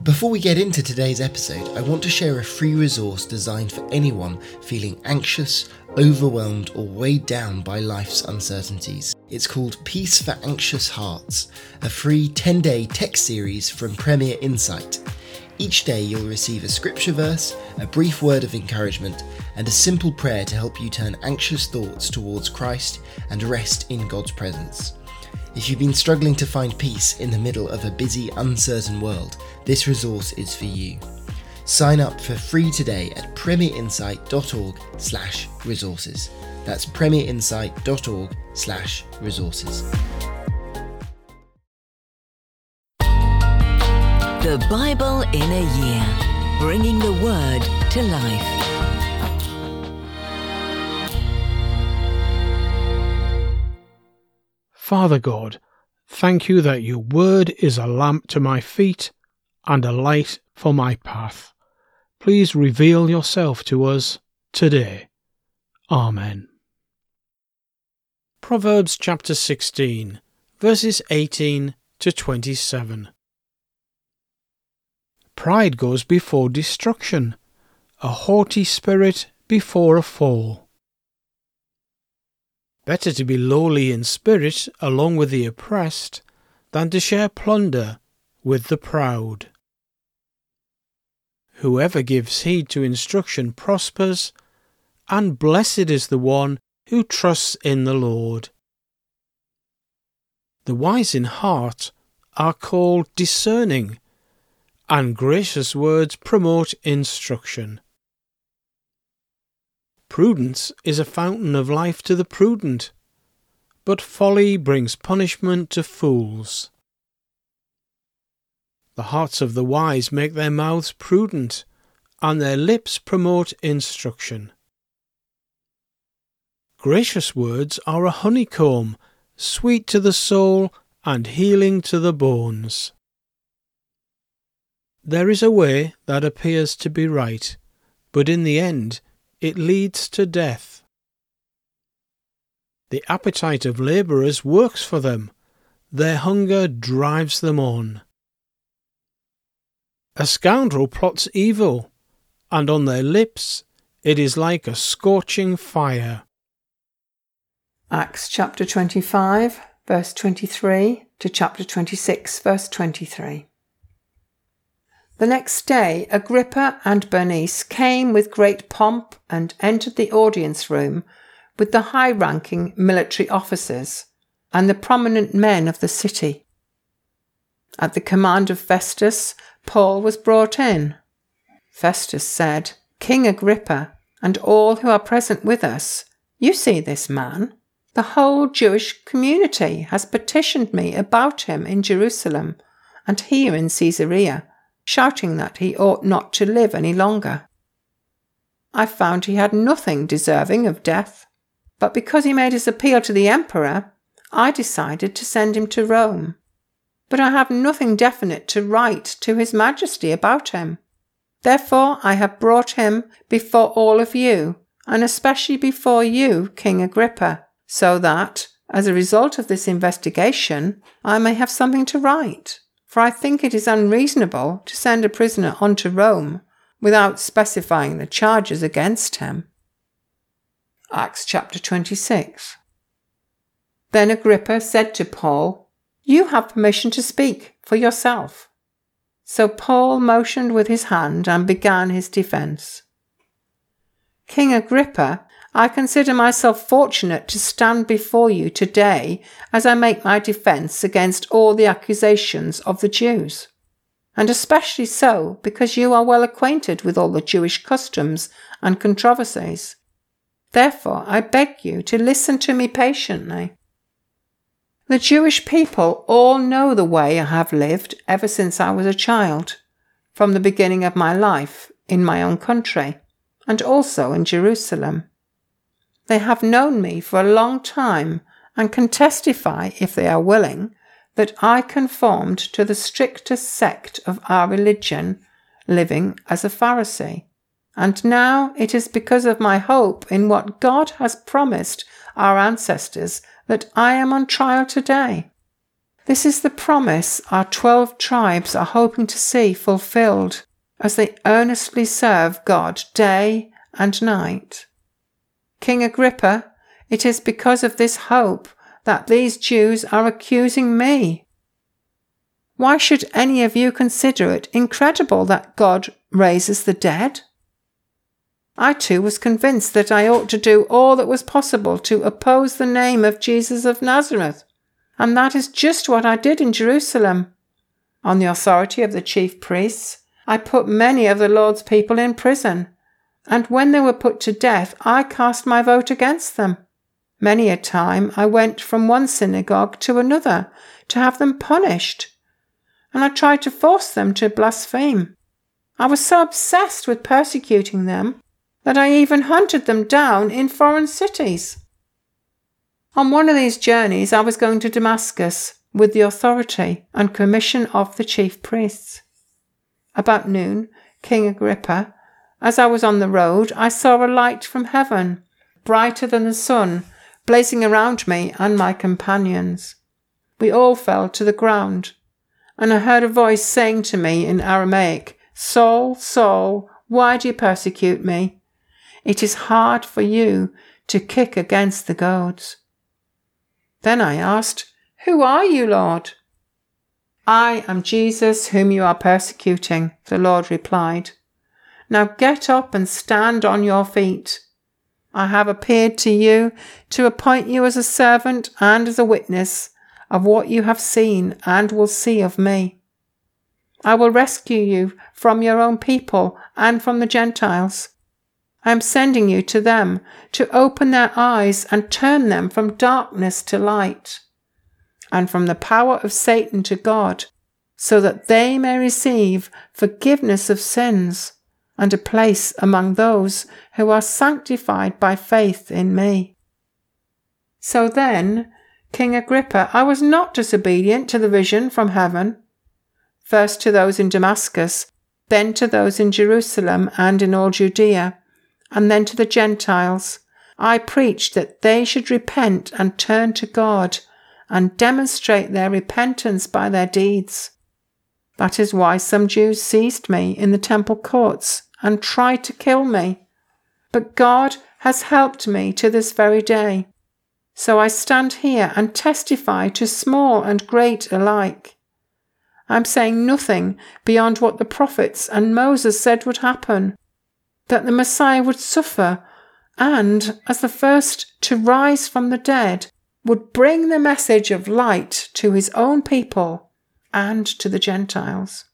Before we get into today's episode, I want to share a free resource designed for anyone feeling anxious, overwhelmed, or weighed down by life's uncertainties. It's called Peace for Anxious Hearts, a free 10-day text series from Premier Insight. Each day you'll receive a scripture verse, a brief word of encouragement, and a simple prayer to help you turn anxious thoughts towards Christ and rest in God's presence. If you've been struggling to find peace in the middle of a busy, uncertain world, this resource is for you. Sign up for free today at premierinsight.org/resources. That's premierinsight.org/resources. The Bible in a Year, bringing the Word to life. Father God, thank you that your word is a lamp to my feet and a light for my path. Please reveal yourself to us today. Amen. Proverbs chapter 16, verses 18 to 27. Pride goes before destruction, a haughty spirit before a fall. Better to be lowly in spirit along with the oppressed than to share plunder with the proud. Whoever gives heed to instruction prospers, and blessed is the one who trusts in the Lord. The wise in heart are called discerning, and gracious words promote instruction. Prudence is a fountain of life to the prudent, but folly brings punishment to fools. The hearts of the wise make their mouths prudent, and their lips promote instruction. Gracious words are a honeycomb, sweet to the soul and healing to the bones. There is a way that appears to be right, but in the end it leads to death. The appetite of labourers works for them, their hunger drives them on. A scoundrel plots evil, and on their lips it is like a scorching fire. Acts chapter 25, verse 23 to chapter 26, verse 23. The next day, Agrippa and Bernice came with great pomp and entered the audience room with the high-ranking military officers and the prominent men of the city. At the command of Festus, Paul was brought in. Festus said, "King Agrippa, and all who are present with us, you see this man. The whole Jewish community has petitioned me about him in Jerusalem and here in Caesarea, shouting that he ought not to live any longer. I found he had nothing deserving of death, but because he made his appeal to the emperor, I decided to send him to Rome. But I have nothing definite to write to his majesty about him. Therefore I have brought him before all of you, and especially before you, King Agrippa, so that, as a result of this investigation, I may have something to write. For I think it is unreasonable to send a prisoner on to Rome without specifying the charges against him." Acts chapter 26. Then Agrippa said to Paul, "You have permission to speak for yourself." So Paul motioned with his hand and began his defence. "King Agrippa, I consider myself fortunate to stand before you today as I make my defence against all the accusations of the Jews, and especially so because you are well acquainted with all the Jewish customs and controversies. Therefore I beg you to listen to me patiently. The Jewish people all know the way I have lived ever since I was a child, from the beginning of my life in my own country, and also in Jerusalem. They have known me for a long time and can testify, if they are willing, that I conformed to the strictest sect of our religion, living as a Pharisee. And now it is because of my hope in what God has promised our ancestors that I am on trial today. This is the promise our 12 tribes are hoping to see fulfilled as they earnestly serve God day and night. King Agrippa, it is because of this hope that these Jews are accusing me. Why should any of you consider it incredible that God raises the dead? I too was convinced that I ought to do all that was possible to oppose the name of Jesus of Nazareth, and that is just what I did in Jerusalem. On the authority of the chief priests, I put many of the Lord's people in prison, and when they were put to death, I cast my vote against them. Many a time I went from one synagogue to another to have them punished, and I tried to force them to blaspheme. I was so obsessed with persecuting them that I even hunted them down in foreign cities. On one of these journeys I was going to Damascus with the authority and commission of the chief priests. About noon, King Agrippa, as I was on the road, I saw a light from heaven, brighter than the sun, blazing around me and my companions. We all fell to the ground, and I heard a voice saying to me in Aramaic, "Saul, Saul, why do you persecute me? It is hard for you to kick against the goads." Then I asked, "Who are you, Lord?" "I am Jesus whom you are persecuting," the Lord replied. "Now get up and stand on your feet. I have appeared to you to appoint you as a servant and as a witness of what you have seen and will see of me. I will rescue you from your own people and from the Gentiles. I am sending you to them to open their eyes and turn them from darkness to light, and from the power of Satan to God, so that they may receive forgiveness of sins and a place among those who are sanctified by faith in me." So then, King Agrippa, I was not disobedient to the vision from heaven. First to those in Damascus, then to those in Jerusalem and in all Judea, and then to the Gentiles, I preached that they should repent and turn to God and demonstrate their repentance by their deeds. That is why some Jews seized me in the temple courts and tried to kill me. But God has helped me to this very day. So I stand here and testify to small and great alike. I am saying nothing beyond what the prophets and Moses said would happen, that the Messiah would suffer and, as the first to rise from the dead, would bring the message of light to his own people and to the Gentiles.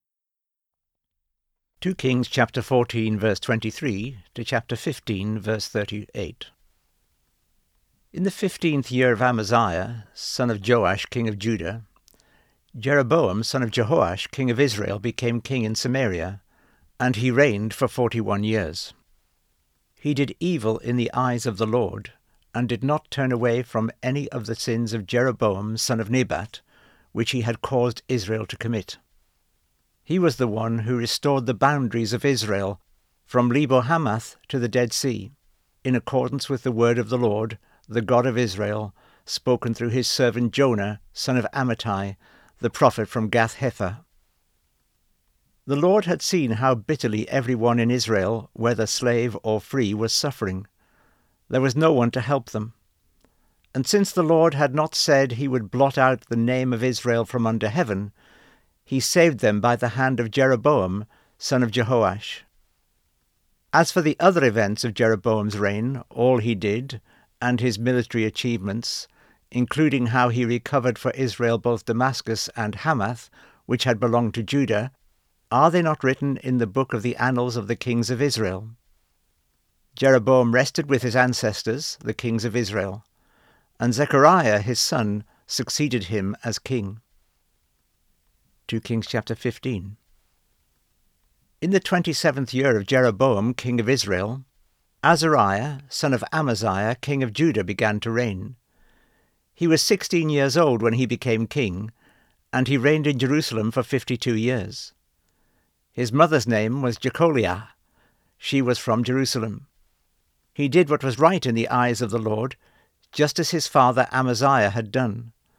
2 Kings chapter 14 verse 23 to chapter 15 verse 38. In the 15th year of Amaziah, son of Joash, king of Judah, Jeroboam, son of Jehoash, king of Israel, became king in Samaria, and he reigned for 41 years. He did evil in the eyes of the Lord, and did not turn away from any of the sins of Jeroboam, son of Nebat, which he had caused Israel to commit. He was the one who restored the boundaries of Israel from Lebo-Hamath to the Dead Sea, in accordance with the word of the Lord, the God of Israel, spoken through his servant Jonah, son of Amittai, the prophet from Gath-hepher. The Lord had seen how bitterly everyone in Israel, whether slave or free, was suffering. There was no one to help them. And since the Lord had not said he would blot out the name of Israel from under heaven, he saved them by the hand of Jeroboam, son of Jehoash. As for the other events of Jeroboam's reign, all he did, and his military achievements, including how he recovered for Israel both Damascus and Hamath, which had belonged to Judah, are they not written in the book of the annals of the kings of Israel? Jeroboam rested with his ancestors, the kings of Israel, and Zechariah his son succeeded him as king. 2 Kings chapter 15. In the 27th year of Jeroboam king of Israel, Azariah, son of Amaziah, king of Judah, began to reign. He was 16 years old when he became king, and he reigned in Jerusalem for 52 years. His mother's name was Jecholiah. She was from Jerusalem. He did what was right in the eyes of the Lord, just as his father Amaziah had done.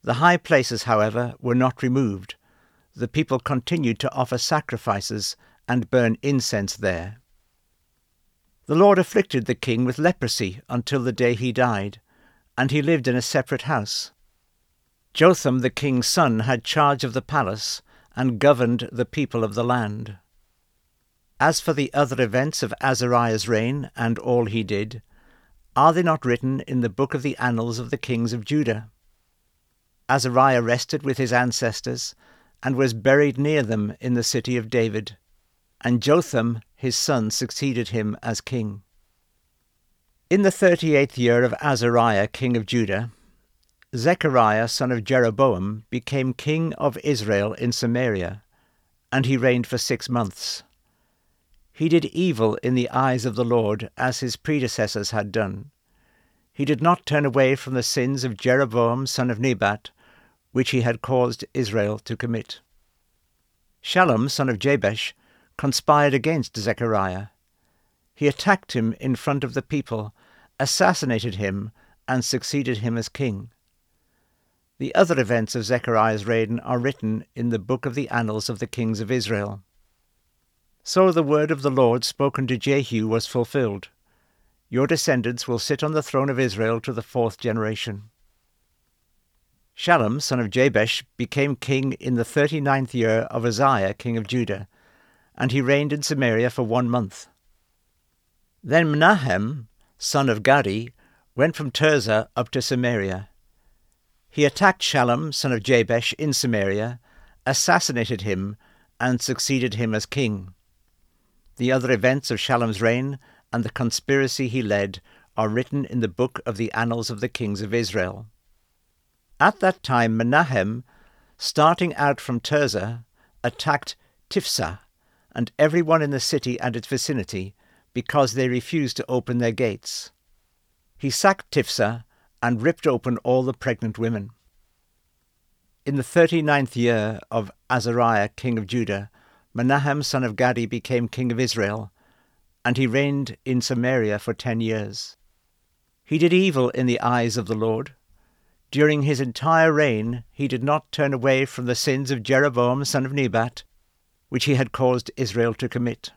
The high places, however, were not removed. The people continued to offer sacrifices and burn incense there. The Lord afflicted the king with leprosy until the day he died, and he lived in a separate house. Jotham the king's son had charge of the palace and governed the people of the land. As for the other events of Azariah's reign and all he did, are they not written in the book of the annals of the kings of Judah? Azariah rested with his ancestors and was buried near them in the city of David, and Jotham his son succeeded him as king. In the 38th year of Azariah king of Judah, Zechariah son of Jeroboam became king of Israel in Samaria, and he reigned for 6 months. He did evil in the eyes of the Lord, as his predecessors had done. He did not turn away from the sins of Jeroboam son of Nebat, which he had caused Israel to commit. Shallum son of Jabesh conspired against Zechariah. He attacked him in front of the people, assassinated him, and succeeded him as king. The other events of Zechariah's reign are written in the book of the annals of the kings of Israel. So the word of the Lord spoken to Jehu was fulfilled. Your descendants will sit on the throne of Israel to the 4th generation. Shallum son of Jabesh became king in the 39th year of Uzziah king of Judah, and he reigned in Samaria for 1 month. Then Menahem son of Gadi went from Tirzah up to Samaria. He attacked Shallum son of Jabesh in Samaria, assassinated him, and succeeded him as king. The other events of Shallum's reign and the conspiracy he led are written in the book of the annals of the kings of Israel. At that time Menahem, starting out from Tirzah, attacked Tiphsah and everyone in the city and its vicinity, because they refused to open their gates. He sacked Tiphsah and ripped open all the pregnant women. In the 39th year of Azariah king of Judah, Menahem son of Gadi became king of Israel, and he reigned in Samaria for 10 years. He did evil in the eyes of the Lord. During his entire reign he did not turn away from the sins of Jeroboam son of Nebat, which he had caused Israel to commit.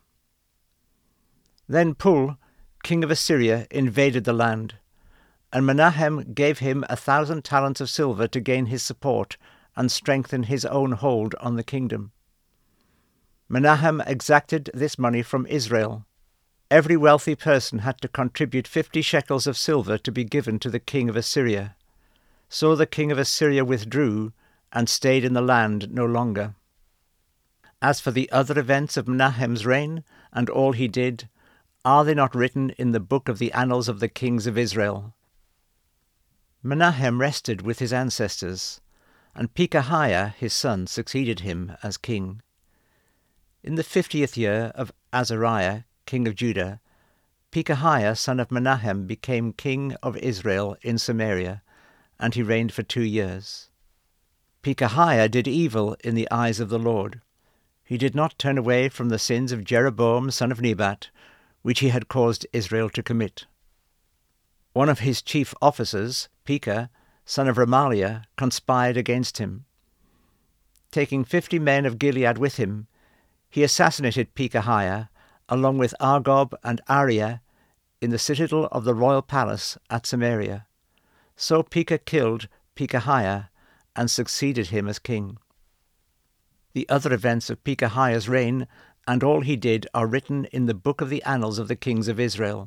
Then Pul, king of Assyria, invaded the land, and Menahem gave him 1,000 talents of silver to gain his support and strengthen his own hold on the kingdom. Menahem exacted this money from Israel. Every wealthy person had to contribute 50 shekels of silver to be given to the king of Assyria. So the king of Assyria withdrew and stayed in the land no longer. As for the other events of Menahem's reign and all he did, are they not written in the book of the annals of the kings of Israel? Menahem rested with his ancestors, and Pekahiah his son succeeded him as king. In the 50th year of Azariah king of Judah, Pekahiah son of Menahem became king of Israel in Samaria, and he reigned for 2 years. Pekahiah did evil in the eyes of the Lord. He did not turn away from the sins of Jeroboam son of Nebat, which he had caused Israel to commit. One of his chief officers, Pekah, son of Remaliah, conspired against him. Taking 50 men of Gilead with him, he assassinated Pekahiah, along with Argob and Ariah, in the citadel of the royal palace at Samaria. So Pekah killed Pekahiah and succeeded him as king. The other events of Pekahiah's reign and all he did are written in the book of the annals of the kings of Israel.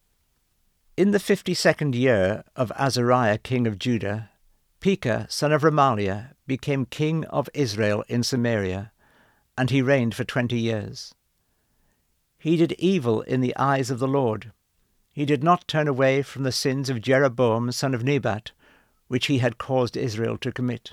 In the 52nd year of Azariah king of Judah, Pekah son of Remaliah became king of Israel in Samaria, and he reigned for 20 years. He did evil in the eyes of the Lord. He did not turn away from the sins of Jeroboam son of Nebat, which he had caused Israel to commit.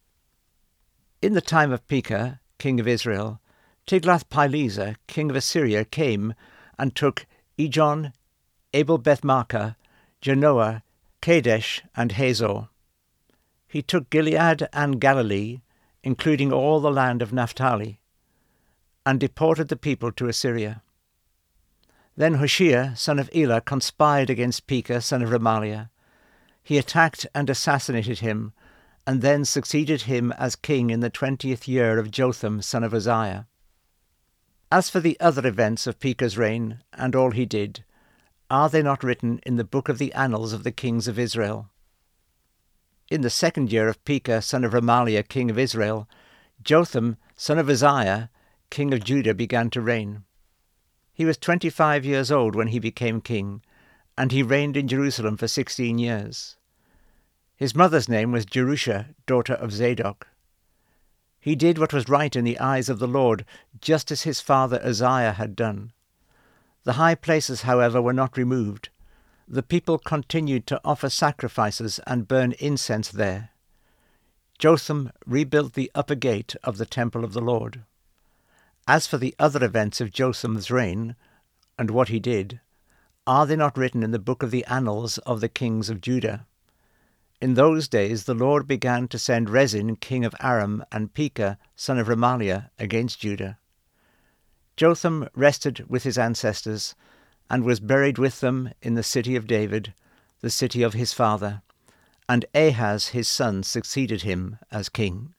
In the time of Pekah, king of Israel, Tiglath-Pileser, king of Assyria, came and took Ijon, Abel-Beth-Maachah, Janoah, Kadesh, and Hazor. He took Gilead and Galilee, including all the land of Naphtali, and deported the people to Assyria. Then Hoshea, son of Elah, conspired against Pekah, son of Remaliah. He attacked and assassinated him, and then succeeded him as king in the 20th year of Jotham son of Uzziah. As for the other events of Pekah's reign, and all he did, are they not written in the book of the annals of the kings of Israel? In the 2nd year of Pekah son of Remaliah king of Israel, Jotham son of Uzziah king of Judah began to reign. He was 25 years old when he became king, and he reigned in Jerusalem for 16 years. His mother's name was Jerusha, daughter of Zadok. He did what was right in the eyes of the Lord, just as his father Uzziah had done. The high places, however, were not removed. The people continued to offer sacrifices and burn incense there. Jotham rebuilt the upper gate of the temple of the Lord. As for the other events of Jotham's reign, and what he did, are they not written in the book of the annals of the kings of Judah? In those days the Lord began to send Rezin king of Aram and Pekah son of Remaliah against Judah. Jotham rested with his ancestors, and was buried with them in the city of David, the city of his father, and Ahaz his son succeeded him as king.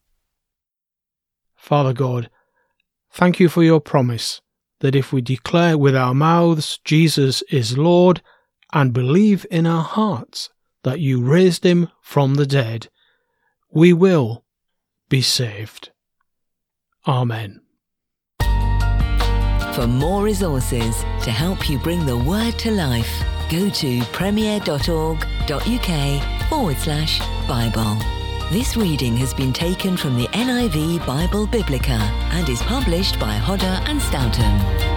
Father God, thank you for your promise that if we declare with our mouths Jesus is Lord, and believe in our hearts that you raised him from the dead, we will be saved. Amen. For more resources to help you bring the word to life, go to premier.org.uk/Bible. This reading has been taken from the NIV Bible Biblica and is published by Hodder and Stoughton.